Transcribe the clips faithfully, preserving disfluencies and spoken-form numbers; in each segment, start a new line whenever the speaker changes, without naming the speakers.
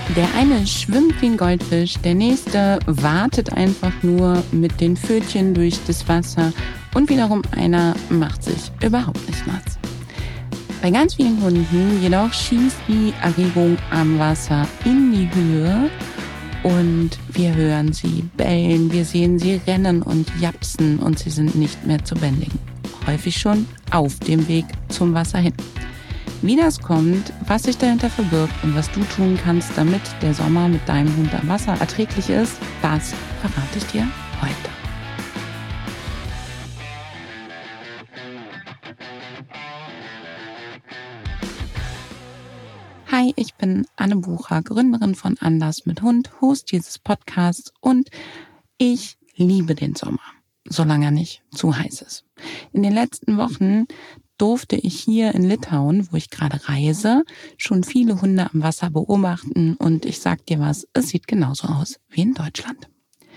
Der eine schwimmt wie ein Goldfisch, der nächste wartet einfach nur mit den Pfötchen durch das Wasser und wiederum einer macht sich überhaupt nicht nass. Bei ganz vielen Hunden jedoch schießt die Erregung am Wasser in die Höhe und wir hören sie bellen, wir sehen sie rennen und japsen und sie sind nicht mehr zu bändigen. Häufig schon auf dem Weg zum Wasser hin. Wie das kommt, was sich dahinter verbirgt und was du tun kannst, damit der Sommer mit deinem Hund am Wasser erträglich ist, das verrate ich dir heute. Hi, ich bin Anne Bucher, Gründerin von Anders mit Hund, Host dieses Podcasts und ich liebe den Sommer, solange er nicht zu heiß ist. In den letzten Wochen durfte ich hier in Litauen, wo ich gerade reise, schon viele Hunde am Wasser beobachten und ich sag dir was, es sieht genauso aus wie in Deutschland.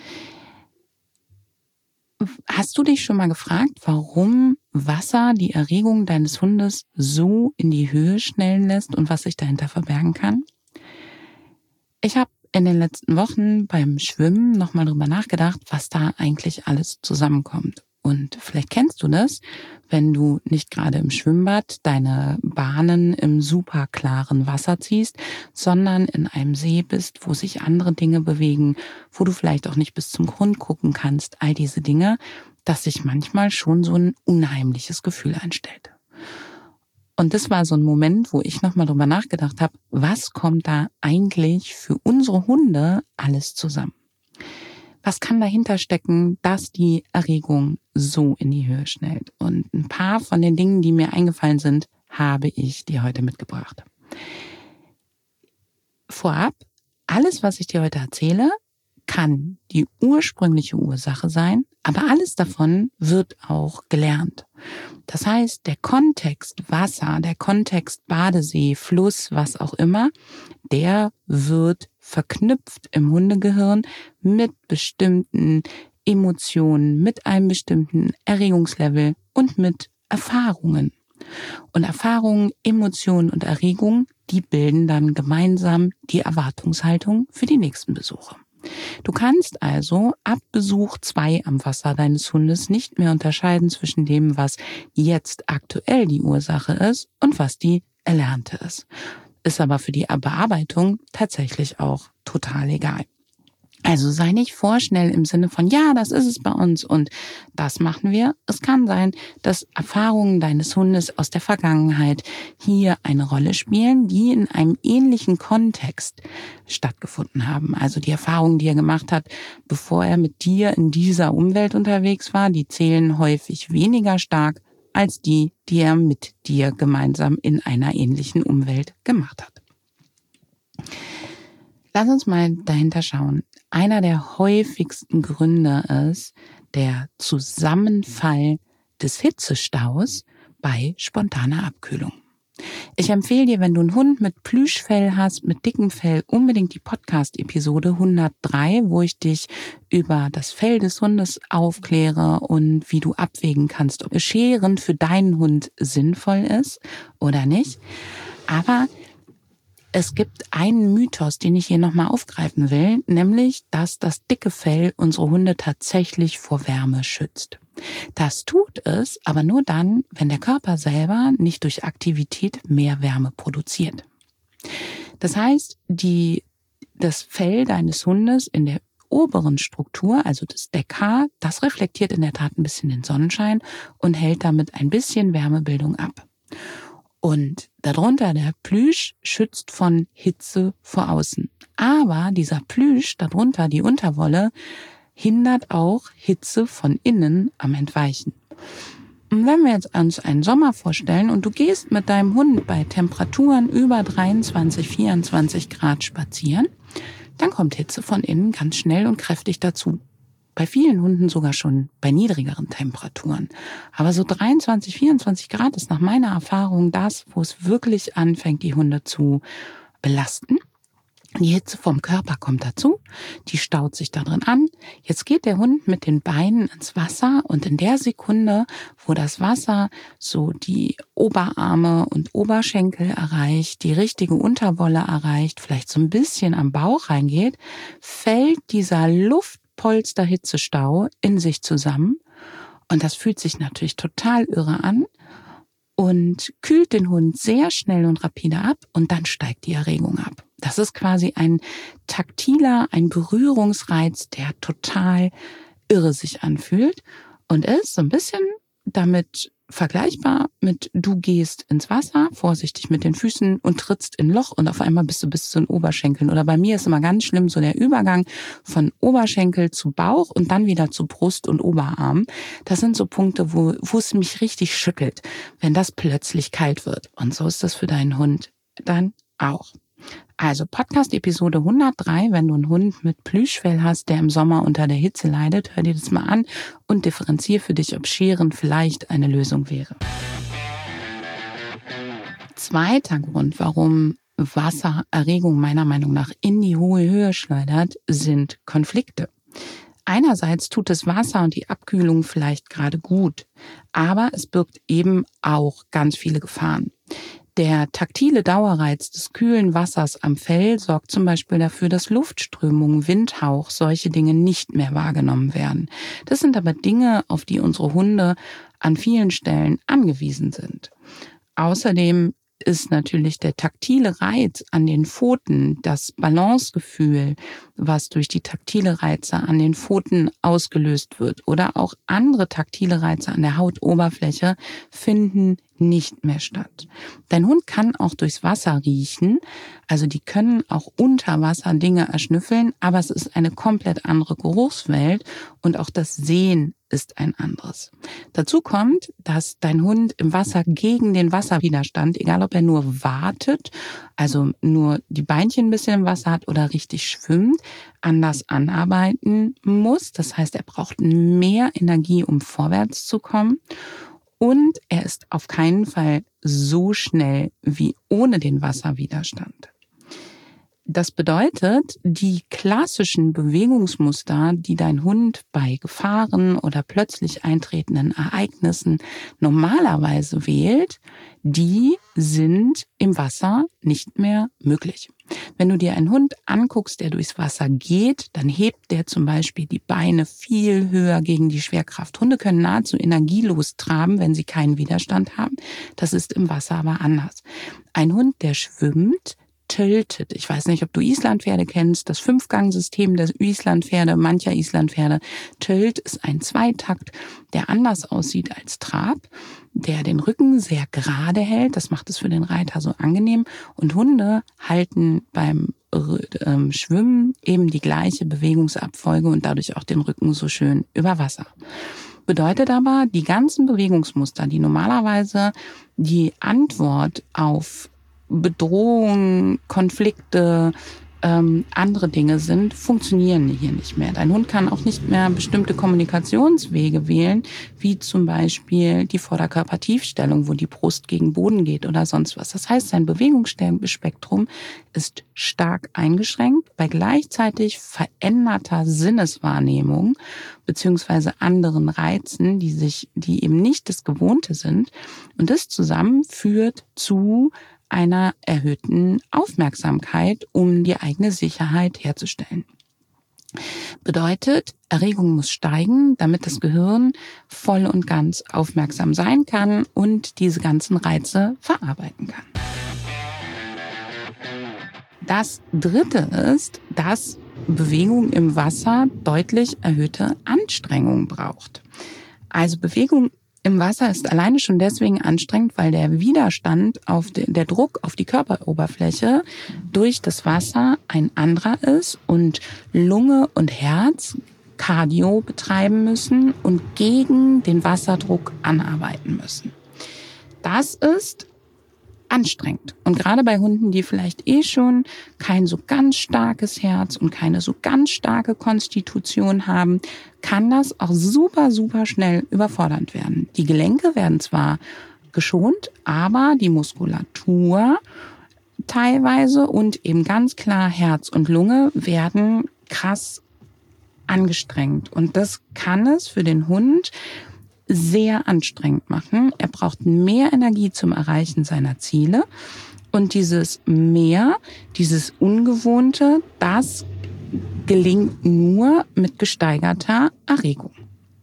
Hast du dich schon mal gefragt, warum Wasser die Erregung deines Hundes so in die Höhe schnellen lässt und was sich dahinter verbergen kann? Ich habe in den letzten Wochen beim Schwimmen nochmal drüber nachgedacht, was da eigentlich alles zusammenkommt. Und vielleicht kennst du das, wenn du nicht gerade im Schwimmbad deine Bahnen im super klaren Wasser ziehst, sondern in einem See bist, wo sich andere Dinge bewegen, wo du vielleicht auch nicht bis zum Grund gucken kannst, all diese Dinge, dass sich manchmal schon so ein unheimliches Gefühl einstellt. Und das war so ein Moment, wo ich nochmal drüber nachgedacht habe, was kommt da eigentlich für unsere Hunde alles zusammen? Was kann dahinter stecken, dass die Erregung so in die Höhe schnellt? Und ein paar von den Dingen, die mir eingefallen sind, habe ich dir heute mitgebracht. Vorab, alles, was ich dir heute erzähle, kann die ursprüngliche Ursache sein, aber alles davon wird auch gelernt. Das heißt, der Kontext Wasser, der Kontext Badesee, Fluss, was auch immer, der wird verknüpft im Hundegehirn mit bestimmten Emotionen, mit einem bestimmten Erregungslevel und mit Erfahrungen. Und Erfahrungen, Emotionen und Erregungen, die bilden dann gemeinsam die Erwartungshaltung für die nächsten Besuche. Du kannst also ab Besuch zwei am Wasser deines Hundes nicht mehr unterscheiden zwischen dem, was jetzt aktuell die Ursache ist und was die erlernte ist. Ist aber für die Bearbeitung tatsächlich auch total egal. Also sei nicht vorschnell im Sinne von, ja, das ist es bei uns und das machen wir. Es kann sein, dass Erfahrungen deines Hundes aus der Vergangenheit hier eine Rolle spielen, die in einem ähnlichen Kontext stattgefunden haben. Also die Erfahrungen, die er gemacht hat, bevor er mit dir in dieser Umwelt unterwegs war, die zählen häufig weniger stark als die, die er mit dir gemeinsam in einer ähnlichen Umwelt gemacht hat. Lass uns mal dahinter schauen. Einer der häufigsten Gründe ist der Zusammenfall des Hitzestaus bei spontaner Abkühlung. Ich empfehle dir, wenn du einen Hund mit Plüschfell hast, mit dickem Fell, unbedingt die Podcast-Episode hundertdrei, wo ich dich über das Fell des Hundes aufkläre und wie du abwägen kannst, ob Scheren für deinen Hund sinnvoll ist oder nicht. Aber es gibt einen Mythos, den ich hier nochmal aufgreifen will, nämlich, dass das dicke Fell unsere Hunde tatsächlich vor Wärme schützt. Das tut es, aber nur dann, wenn der Körper selber nicht durch Aktivität mehr Wärme produziert. Das heißt, die, das Fell deines Hundes in der oberen Struktur, also das Deckhaar, das reflektiert in der Tat ein bisschen den Sonnenschein und hält damit ein bisschen Wärmebildung ab. Und darunter der Plüsch schützt von Hitze vor außen. Aber dieser Plüsch, darunter die Unterwolle, hindert auch Hitze von innen am Entweichen. Und wenn wir jetzt uns einen Sommer vorstellen und du gehst mit deinem Hund bei Temperaturen über dreiundzwanzig, vierundzwanzig Grad spazieren, dann kommt Hitze von innen ganz schnell und kräftig dazu. Bei vielen Hunden sogar schon bei niedrigeren Temperaturen. Aber so dreiundzwanzig, vierundzwanzig Grad ist nach meiner Erfahrung das, wo es wirklich anfängt, die Hunde zu belasten. Die Hitze vom Körper kommt dazu, die staut sich da drin an. Jetzt geht der Hund mit den Beinen ins Wasser und in der Sekunde, wo das Wasser so die Oberarme und Oberschenkel erreicht, die richtige Unterwolle erreicht, vielleicht so ein bisschen am Bauch reingeht, fällt dieser Luftpolster-Hitzestau in sich zusammen und das fühlt sich natürlich total irre an und kühlt den Hund sehr schnell und rapide ab und dann steigt die Erregung ab. Das ist quasi ein taktiler, ein Berührungsreiz, der total irre sich anfühlt und ist so ein bisschen damit vergleichbar mit du gehst ins Wasser, vorsichtig mit den Füßen und trittst in ein Loch und auf einmal bist du bis zu den Oberschenkeln. Oder bei mir ist immer ganz schlimm so der Übergang von Oberschenkel zu Bauch und dann wieder zu Brust und Oberarm. Das sind so Punkte, wo, wo es mich richtig schüttelt, wenn das plötzlich kalt wird. Und so ist das für deinen Hund dann auch. Also Podcast-Episode hundertdrei, wenn du einen Hund mit Plüschfell hast, der im Sommer unter der Hitze leidet, hör dir das mal an und differenzier für dich, ob Scheren vielleicht eine Lösung wäre. Zweiter Grund, warum Wassererregung meiner Meinung nach in die hohe Höhe schleudert, sind Konflikte. Einerseits tut das Wasser und die Abkühlung vielleicht gerade gut, aber es birgt eben auch ganz viele Gefahren. Der taktile Dauerreiz des kühlen Wassers am Fell sorgt zum Beispiel dafür, dass Luftströmungen, Windhauch, solche Dinge nicht mehr wahrgenommen werden. Das sind aber Dinge, auf die unsere Hunde an vielen Stellen angewiesen sind. Außerdem ist natürlich der taktile Reiz an den Pfoten, das Balancegefühl, was durch die taktile Reize an den Pfoten ausgelöst wird oder auch andere taktile Reize an der Hautoberfläche finden nicht mehr statt. Dein Hund kann auch durchs Wasser riechen, also die können auch unter Wasser Dinge erschnüffeln, aber es ist eine komplett andere Geruchswelt und auch das Sehen ist ein anderes. Dazu kommt, dass dein Hund im Wasser gegen den Wasserwiderstand, egal ob er nur wartet, also nur die Beinchen ein bisschen im Wasser hat oder richtig schwimmt, anders anarbeiten muss. Das heißt, er braucht mehr Energie, um vorwärts zu kommen. Und er ist auf keinen Fall so schnell wie ohne den Wasserwiderstand. Das bedeutet, die klassischen Bewegungsmuster, die dein Hund bei Gefahren oder plötzlich eintretenden Ereignissen normalerweise wählt, die sind im Wasser nicht mehr möglich. Wenn du dir einen Hund anguckst, der durchs Wasser geht, dann hebt der zum Beispiel die Beine viel höher gegen die Schwerkraft. Hunde können nahezu energielos traben, wenn sie keinen Widerstand haben. Das ist im Wasser aber anders. Ein Hund, der schwimmt, tiltet. Ich weiß nicht, ob du Islandpferde kennst. Das Fünfgangsystem der Islandpferde, mancher Islandpferde. Tilt ist ein Zweitakt, der anders aussieht als Trab, der den Rücken sehr gerade hält. Das macht es für den Reiter so angenehm. Und Hunde halten beim ähm, Schwimmen eben die gleiche Bewegungsabfolge und dadurch auch den Rücken so schön über Wasser. Bedeutet aber, die ganzen Bewegungsmuster, die normalerweise die Antwort auf Bedrohungen, Konflikte, ähm, andere Dinge sind, funktionieren hier nicht mehr. Dein Hund kann auch nicht mehr bestimmte Kommunikationswege wählen, wie zum Beispiel die Vorderkörpertiefstellung, wo die Brust gegen Boden geht oder sonst was. Das heißt, sein Bewegungsspektrum ist stark eingeschränkt bei gleichzeitig veränderter Sinneswahrnehmung beziehungsweise anderen Reizen, die sich, die eben nicht das Gewohnte sind. Und das zusammen führt zu einer erhöhten Aufmerksamkeit, um die eigene Sicherheit herzustellen. Bedeutet, Erregung muss steigen, damit das Gehirn voll und ganz aufmerksam sein kann und diese ganzen Reize verarbeiten kann. Das Dritte ist, dass Bewegung im Wasser deutlich erhöhte Anstrengung braucht. Also Bewegung im Wasser ist alleine schon deswegen anstrengend, weil der Widerstand auf den, der Druck auf die Körperoberfläche durch das Wasser ein anderer ist und Lunge und Herz Cardio betreiben müssen und gegen den Wasserdruck anarbeiten müssen. Das ist anstrengend. Und gerade bei Hunden, die vielleicht eh schon kein so ganz starkes Herz und keine so ganz starke Konstitution haben, kann das auch super, super schnell überfordernd werden. Die Gelenke werden zwar geschont, aber die Muskulatur teilweise und eben ganz klar Herz und Lunge werden krass angestrengt. Und das kann es für den Hund sehr anstrengend machen. Er braucht mehr Energie zum Erreichen seiner Ziele. Und dieses Mehr, dieses Ungewohnte, das gelingt nur mit gesteigerter Erregung.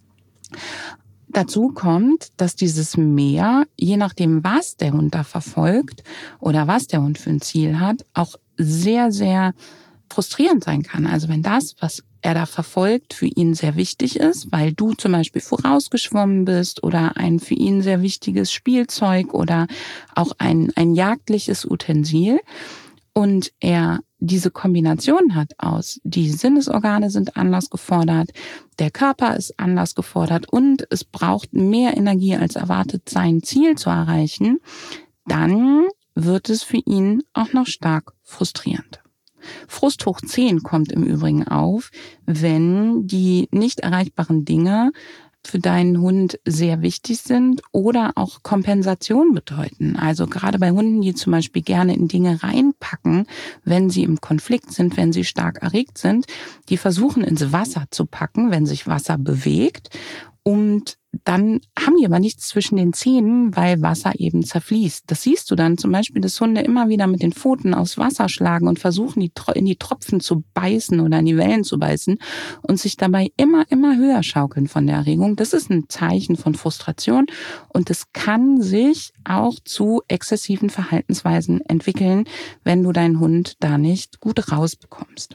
Dazu kommt, dass dieses Mehr, je nachdem, was der Hund da verfolgt oder was der Hund für ein Ziel hat, auch sehr, sehr frustrierend sein kann. Also wenn das, was er da verfolgt, für ihn sehr wichtig ist, weil du zum Beispiel vorausgeschwommen bist oder ein für ihn sehr wichtiges Spielzeug oder auch ein, ein jagdliches Utensil und er diese Kombination hat aus, die Sinnesorgane sind anders gefordert, der Körper ist anders gefordert und es braucht mehr Energie als erwartet, sein Ziel zu erreichen, dann wird es für ihn auch noch stark frustrierend. Frust hoch zehn kommt im Übrigen auf, wenn die nicht erreichbaren Dinge für deinen Hund sehr wichtig sind oder auch Kompensation bedeuten. Also gerade bei Hunden, die zum Beispiel gerne in Dinge reinpacken, wenn sie im Konflikt sind, wenn sie stark erregt sind, die versuchen ins Wasser zu packen, wenn sich Wasser bewegt. Und dann haben die aber nichts zwischen den Zähnen, weil Wasser eben zerfließt. Das siehst du dann zum Beispiel, dass Hunde immer wieder mit den Pfoten aufs Wasser schlagen und versuchen, die in die Tropfen zu beißen oder in die Wellen zu beißen und sich dabei immer, immer höher schaukeln von der Erregung. Das ist ein Zeichen von Frustration und es kann sich auch zu exzessiven Verhaltensweisen entwickeln, wenn du deinen Hund da nicht gut rausbekommst.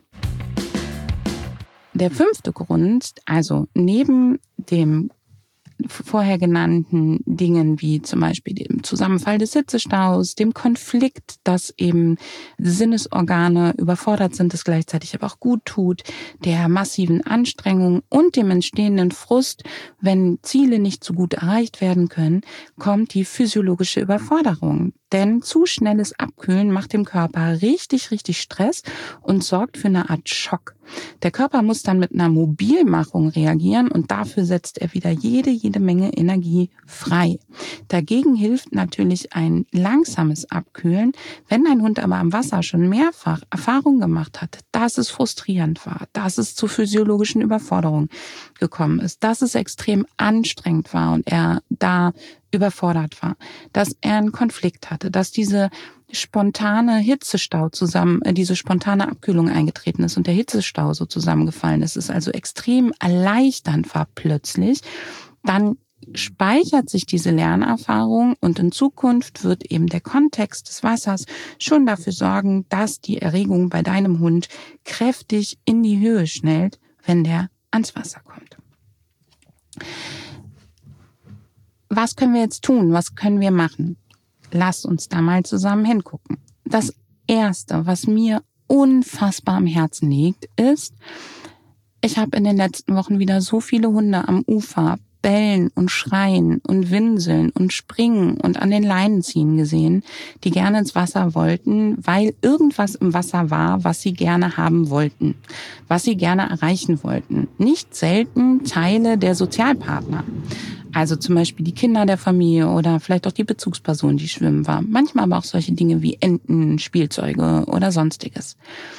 Der fünfte Grund, also neben dem vorher genannten Dingen wie zum Beispiel dem Zusammenfall des Hitzestaus, dem Konflikt, dass eben Sinnesorgane überfordert sind, das gleichzeitig aber auch gut tut, der massiven Anstrengung und dem entstehenden Frust, wenn Ziele nicht so gut erreicht werden können, kommt die physiologische Überforderung. Denn zu schnelles Abkühlen macht dem Körper richtig, richtig Stress und sorgt für eine Art Schock. Der Körper muss dann mit einer Mobilmachung reagieren und dafür setzt er wieder jede, jede Menge Energie frei. Dagegen hilft natürlich ein langsames Abkühlen. Wenn dein Hund aber am Wasser schon mehrfach Erfahrung gemacht hat, dass es frustrierend war, dass es zu physiologischen Überforderungen gekommen ist, dass es extrem anstrengend war und er da überfordert war, dass er einen Konflikt hatte, dass diese spontane Hitzestau zusammen, äh, diese spontane Abkühlung eingetreten ist und der Hitzestau so zusammengefallen ist, es also extrem erleichternd war plötzlich, dann speichert sich diese Lernerfahrung und in Zukunft wird eben der Kontext des Wassers schon dafür sorgen, dass die Erregung bei deinem Hund kräftig in die Höhe schnellt, wenn der ans Wasser kommt. Was können wir jetzt tun? Was können wir machen? Lass uns da mal zusammen hingucken. Das Erste, was mir unfassbar am Herzen liegt, ist, ich habe in den letzten Wochen wieder so viele Hunde am Ufer bellen und schreien und winseln und springen und an den Leinen ziehen gesehen, die gerne ins Wasser wollten, weil irgendwas im Wasser war, was sie gerne haben wollten, was sie gerne erreichen wollten. Nicht selten Teile der Sozialpartner. Also zum Beispiel die Kinder der Familie oder vielleicht auch die Bezugsperson, die schwimmen war. Manchmal aber auch solche Dinge wie Enten, Spielzeuge oder Sonstiges.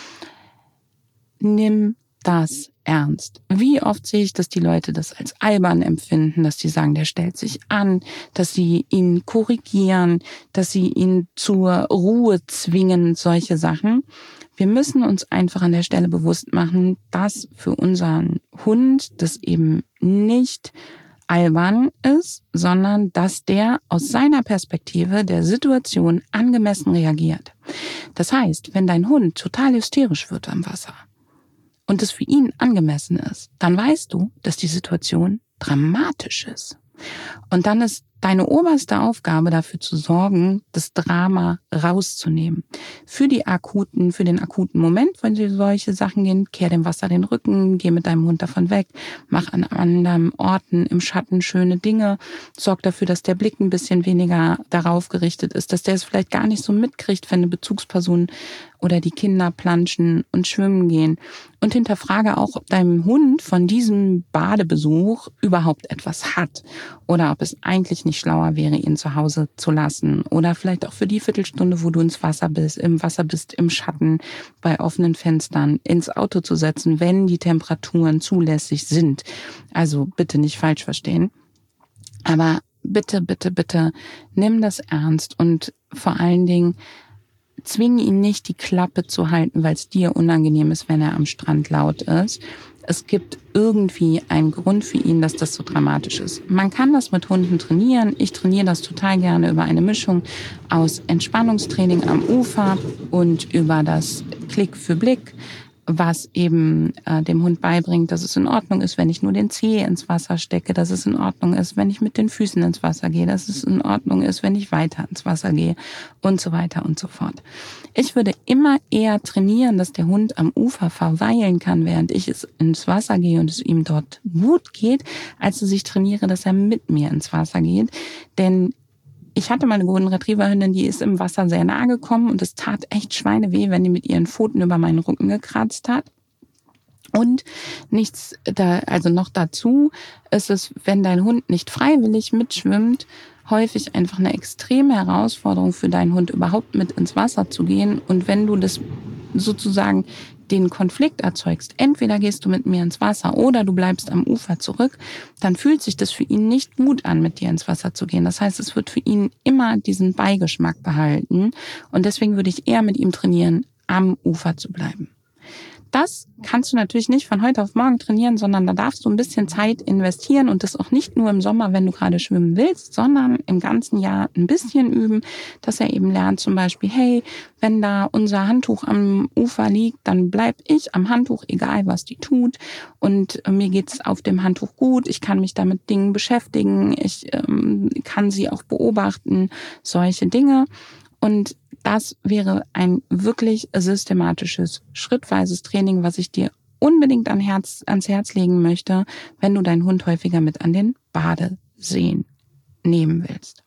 Nimm das ernst. Wie oft sehe ich, dass die Leute das als albern empfinden, dass die sagen, der stellt sich an, dass sie ihn korrigieren, dass sie ihn zur Ruhe zwingen, solche Sachen. Wir müssen uns einfach an der Stelle bewusst machen, dass für unseren Hund das eben nicht albern ist, sondern dass der aus seiner Perspektive der Situation angemessen reagiert. Das heißt, wenn dein Hund total hysterisch wird am Wasser und es für ihn angemessen ist, dann weißt du, dass die Situation dramatisch ist. Und dann ist deine oberste Aufgabe dafür zu sorgen, das Drama rauszunehmen. Für die akuten, für den akuten Moment, wenn dir solche Sachen gehen, kehr dem Wasser den Rücken, geh mit deinem Hund davon weg, mach an anderen Orten im Schatten schöne Dinge, sorg dafür, dass der Blick ein bisschen weniger darauf gerichtet ist, dass der es vielleicht gar nicht so mitkriegt, wenn eine Bezugsperson oder die Kinder planschen und schwimmen gehen. Und hinterfrage auch, ob deinem Hund von diesem Badebesuch überhaupt etwas hat oder ob es eigentlich nicht nicht schlauer wäre, ihn zu Hause zu lassen. Oder vielleicht auch für die Viertelstunde, wo du ins Wasser bist, im Wasser bist, im Schatten, bei offenen Fenstern, ins Auto zu setzen, wenn die Temperaturen zulässig sind. Also bitte nicht falsch verstehen. Aber bitte, bitte, bitte, nimm das ernst und vor allen Dingen zwing ihn nicht, die Klappe zu halten, weil es dir unangenehm ist, wenn er am Strand laut ist. Es gibt irgendwie einen Grund für ihn, dass das so dramatisch ist. Man kann das mit Hunden trainieren. Ich trainiere das total gerne über eine Mischung aus Entspannungstraining am Ufer und über das Klick für Blick, was eben äh, dem Hund beibringt, dass es in Ordnung ist, wenn ich nur den Zeh ins Wasser stecke, dass es in Ordnung ist, wenn ich mit den Füßen ins Wasser gehe, dass es in Ordnung ist, wenn ich weiter ins Wasser gehe und so weiter und so fort. Ich würde immer eher trainieren, dass der Hund am Ufer verweilen kann, während ich es ins Wasser gehe und es ihm dort gut geht, als dass ich trainiere, dass er mit mir ins Wasser geht. Denn ich hatte mal eine Golden Retriever Hündin, die ist im Wasser sehr nahe gekommen und es tat echt schweineweh, wenn die mit ihren Pfoten über meinen Rücken gekratzt hat. Und nichts da, also noch dazu ist es, wenn dein Hund nicht freiwillig mitschwimmt, häufig einfach eine extreme Herausforderung für deinen Hund, überhaupt mit ins Wasser zu gehen. Und wenn du das sozusagen den Konflikt erzeugst, entweder gehst du mit mir ins Wasser oder du bleibst am Ufer zurück, dann fühlt sich das für ihn nicht gut an, mit dir ins Wasser zu gehen. Das heißt, es wird für ihn immer diesen Beigeschmack behalten. Und deswegen würde ich eher mit ihm trainieren, am Ufer zu bleiben. Das kannst du natürlich nicht von heute auf morgen trainieren, sondern da darfst du ein bisschen Zeit investieren und das auch nicht nur im Sommer, wenn du gerade schwimmen willst, sondern im ganzen Jahr ein bisschen üben, dass er eben lernt zum Beispiel, hey, wenn da unser Handtuch am Ufer liegt, dann bleib ich am Handtuch, egal was die tut, und mir geht's auf dem Handtuch gut, ich kann mich da mit Dingen beschäftigen, ich ähm, kann sie auch beobachten, solche Dinge. Und das wäre ein wirklich systematisches, schrittweises Training, was ich dir unbedingt an Herz, ans Herz legen möchte, wenn du deinen Hund häufiger mit an den Badeseen nehmen willst.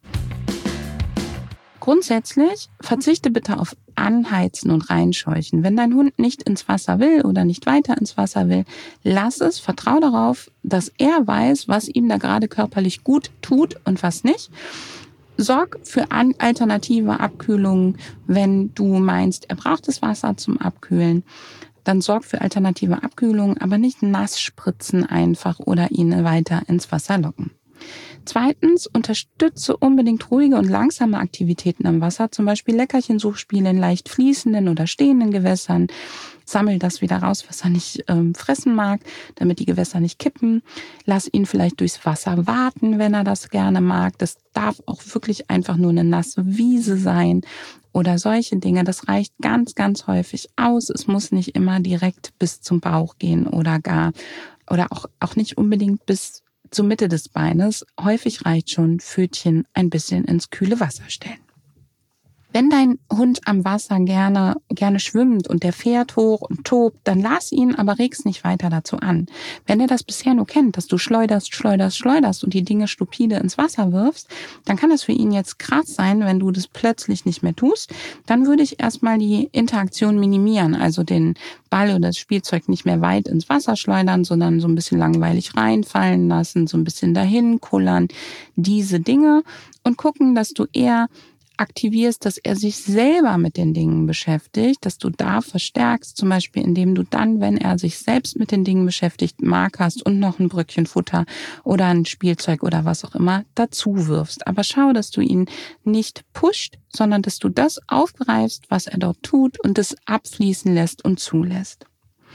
Grundsätzlich verzichte bitte auf Anheizen und Reinscheuchen. Wenn dein Hund nicht ins Wasser will oder nicht weiter ins Wasser will, lass es, vertrau darauf, dass er weiß, was ihm da gerade körperlich gut tut und was nicht. Sorg für alternative Abkühlungen, wenn du meinst, er braucht das Wasser zum Abkühlen. Dann sorg für alternative Abkühlungen, aber nicht nass spritzen einfach oder ihn weiter ins Wasser locken. Zweitens, unterstütze unbedingt ruhige und langsame Aktivitäten am Wasser, zum Beispiel Leckerchensuchspiele in leicht fließenden oder stehenden Gewässern. Sammel das wieder raus, was er nicht ähm, fressen mag, damit die Gewässer nicht kippen. Lass ihn vielleicht durchs Wasser warten, wenn er das gerne mag. Das darf auch wirklich einfach nur eine nasse Wiese sein oder solche Dinge. Das reicht ganz, ganz häufig aus. Es muss nicht immer direkt bis zum Bauch gehen oder gar, oder auch, auch nicht unbedingt bis zur Mitte des Beines. Häufig reicht schon Pfötchen ein bisschen ins kühle Wasser stellen. Wenn dein Hund am Wasser gerne, gerne schwimmt und der fährt hoch und tobt, dann lass ihn, aber reg's nicht weiter dazu an. Wenn er das bisher nur kennt, dass du schleuderst, schleuderst, schleuderst und die Dinge stupide ins Wasser wirfst, dann kann das für ihn jetzt krass sein, wenn du das plötzlich nicht mehr tust. Dann würde ich erstmal die Interaktion minimieren, also den Ball oder das Spielzeug nicht mehr weit ins Wasser schleudern, sondern so ein bisschen langweilig reinfallen lassen, so ein bisschen dahin kullern, diese Dinge, und gucken, dass du eher aktivierst, dass er sich selber mit den Dingen beschäftigt, dass du da verstärkst, zum Beispiel indem du dann, wenn er sich selbst mit den Dingen beschäftigt, markerst und noch ein Bröckchen Futter oder ein Spielzeug oder was auch immer dazu wirfst. Aber schau, dass du ihn nicht pusht, sondern dass du das aufgreifst, was er dort tut, und das abfließen lässt und zulässt.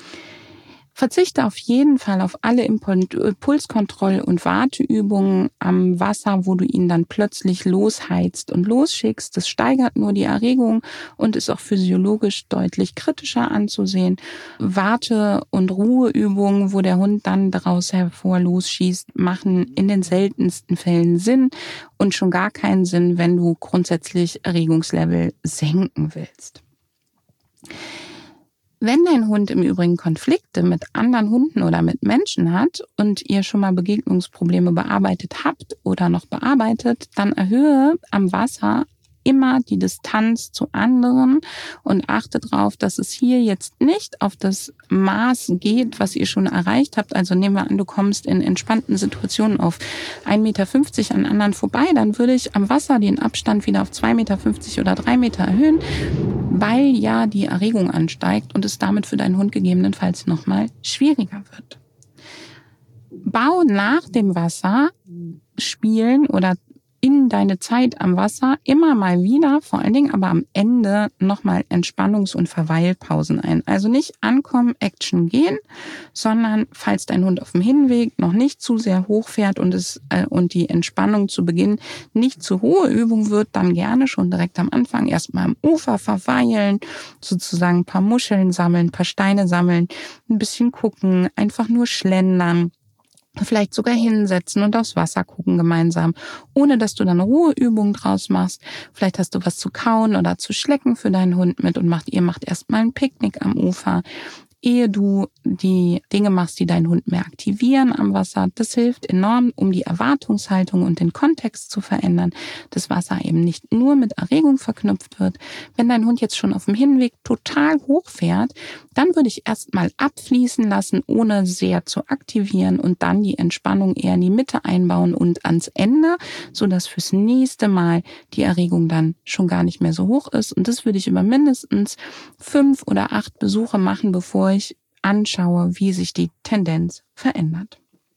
Verzichte auf jeden Fall auf alle Impulskontroll- und Warteübungen am Wasser, wo du ihn dann plötzlich losheizt und losschickst. Das steigert nur die Erregung und ist auch physiologisch deutlich kritischer anzusehen. Warte- und Ruheübungen, wo der Hund dann daraus hervor losschießt, machen in den seltensten Fällen Sinn und schon gar keinen Sinn, wenn du grundsätzlich Erregungslevel senken willst. Wenn dein Hund im Übrigen Konflikte mit anderen Hunden oder mit Menschen hat und ihr schon mal Begegnungsprobleme bearbeitet habt oder noch bearbeitet, dann erhöhe am Wasser immer die Distanz zu anderen und achte darauf, dass es hier jetzt nicht auf das Maß geht, was ihr schon erreicht habt. Also nehmen wir an, du kommst in entspannten Situationen auf ein Meter fünfzig an anderen vorbei, dann würde ich am Wasser den Abstand wieder auf zwei Meter fünfzig oder drei Meter erhöhen, weil ja die Erregung ansteigt und es damit für deinen Hund gegebenenfalls nochmal schwieriger wird. Bau nach dem Wasser spielen oder in deine Zeit am Wasser immer mal wieder, vor allen Dingen aber am Ende nochmal Entspannungs- und Verweilpausen ein. Also nicht ankommen, Action gehen, sondern falls dein Hund auf dem Hinweg noch nicht zu sehr hochfährt und es äh, und die Entspannung zu Beginn nicht zu hohe Übung wird, dann gerne schon direkt am Anfang erstmal am Ufer verweilen, sozusagen ein paar Muscheln sammeln, ein paar Steine sammeln, ein bisschen gucken, einfach nur schlendern. Vielleicht sogar hinsetzen und aufs Wasser gucken gemeinsam, ohne dass du dann Ruheübungen draus machst. Vielleicht hast du was zu kauen oder zu schlecken für deinen Hund mit und macht ihr macht erstmal ein Picknick am Ufer, ehe du die Dinge machst, die deinen Hund mehr aktivieren am Wasser. Das hilft enorm, um die Erwartungshaltung und den Kontext zu verändern, dass Wasser eben nicht nur mit Erregung verknüpft wird. Wenn dein Hund jetzt schon auf dem Hinweg total hoch fährt, dann würde ich erstmal abfließen lassen, ohne sehr zu aktivieren und dann die Entspannung eher in die Mitte einbauen und ans Ende, sodass fürs nächste Mal die Erregung dann schon gar nicht mehr so hoch ist. Und das würde ich über mindestens fünf oder acht Besuche machen, bevor ich anschaue, wie sich die Tendenz verändert.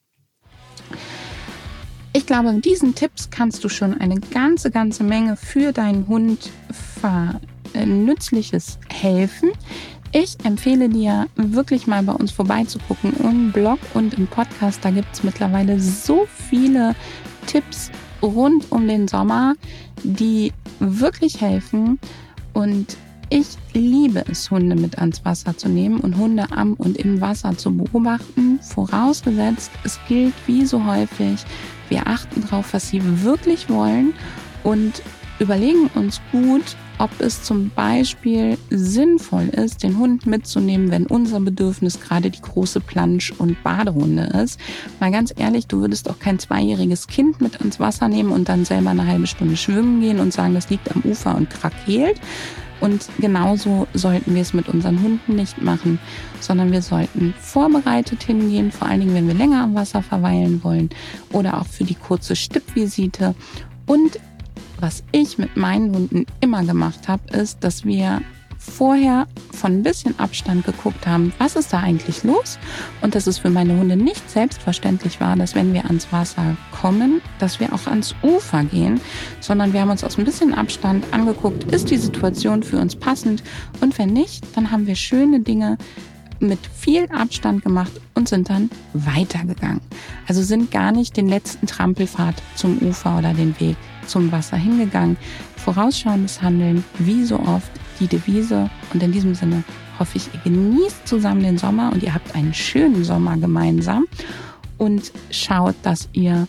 Ich glaube, mit diesen Tipps kannst du schon eine ganze, ganze Menge für deinen Hund ver- äh, Nützliches helfen. Ich empfehle dir, wirklich mal bei uns vorbeizugucken im Blog und im Podcast. Da gibt es mittlerweile so viele Tipps rund um den Sommer, die wirklich helfen. Und ich liebe es, Hunde mit ans Wasser zu nehmen und Hunde am und im Wasser zu beobachten. Vorausgesetzt, es gilt wie so häufig, wir achten darauf, was sie wirklich wollen und überlegen uns gut, ob es zum Beispiel sinnvoll ist, den Hund mitzunehmen, wenn unser Bedürfnis gerade die große Plansch- und Baderunde ist. Mal ganz ehrlich, du würdest auch kein zweijähriges Kind mit ans Wasser nehmen und dann selber eine halbe Stunde schwimmen gehen und sagen, das liegt am Ufer und krakeelt. Und genauso sollten wir es mit unseren Hunden nicht machen, sondern wir sollten vorbereitet hingehen, vor allen Dingen, wenn wir länger am Wasser verweilen wollen oder auch für die kurze Stippvisite. Und was ich mit meinen Hunden immer gemacht habe, ist, dass wir vorher von ein bisschen Abstand geguckt haben, was ist da eigentlich los? Und dass es für meine Hunde nicht selbstverständlich war, dass wenn wir ans Wasser kommen, dass wir auch ans Ufer gehen, sondern wir haben uns aus ein bisschen Abstand angeguckt, ist die Situation für uns passend? Und wenn nicht, dann haben wir schöne Dinge mit viel Abstand gemacht und sind dann weitergegangen. Also sind gar nicht den letzten Trampelpfad zum Ufer oder den Weg zum Wasser hingegangen. Vorausschauendes Handeln, wie so oft, die Devise. Und in diesem Sinne hoffe ich, ihr genießt zusammen den Sommer und ihr habt einen schönen Sommer gemeinsam und schaut, dass ihr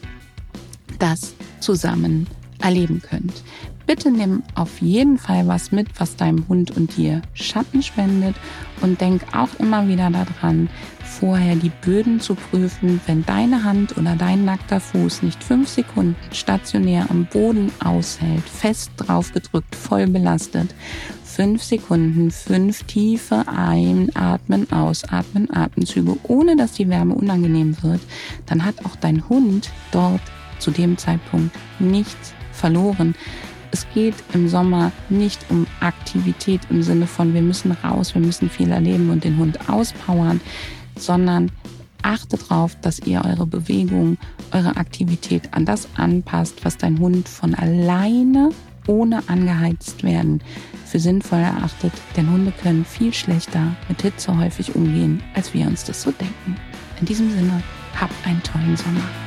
das zusammen erleben könnt. Bitte nimm auf jeden Fall was mit, was deinem Hund und dir Schatten spendet und denk auch immer wieder daran, vorher die Böden zu prüfen, wenn deine Hand oder dein nackter Fuß nicht fünf Sekunden stationär am Boden aushält, fest drauf gedrückt, voll belastet. Fünf Sekunden, fünf tiefe Einatmen, Ausatmen, Atemzüge, ohne dass die Wärme unangenehm wird, dann hat auch dein Hund dort zu dem Zeitpunkt nichts verloren. Es geht im Sommer nicht um Aktivität im Sinne von, wir müssen raus, wir müssen viel erleben und den Hund auspowern, sondern achtet darauf, dass ihr eure Bewegung, eure Aktivität an das anpasst, was dein Hund von alleine, ohne angeheizt werden, für sinnvoll erachtet. Denn Hunde können viel schlechter mit Hitze häufig umgehen, als wir uns das so denken. In diesem Sinne, habt einen tollen Sommer.